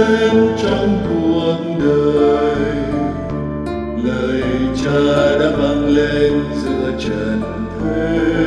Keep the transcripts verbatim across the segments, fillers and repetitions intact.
lên trong cuộc đời. Lời Cha đã vang lên giữa trần thế,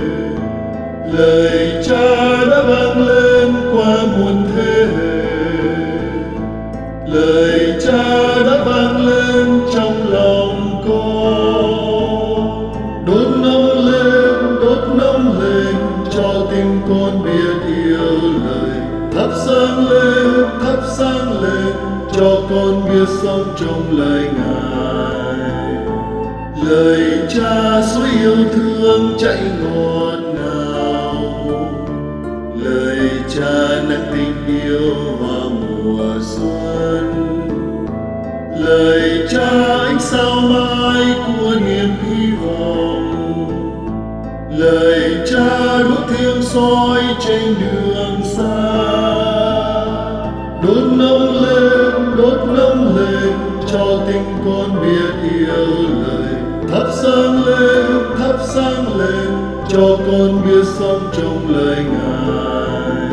lời Cha đã vang lên qua muôn thế hệ, lời Cha đã vang lên trong lòng con. Đốt nóng lên, đốt nóng lên cho tim con biết yêu lời. Thắp sáng lên, thắp sáng lên cho con biết sống trong lời Ngài. Lời Cha suối yêu thương chảy ngọt ngào, lời Cha nặng tình yêu vào mùa xuân. Lời Cha ánh sao mai của niềm hy vọng, lời Cha đuốc thêm soi trên đường xa. Đốt nóng lên, đốt nóng lên cho tình con biết yêu lời. Thắp sáng lên, thắp sáng lên cho con biết sống trong lời Ngài.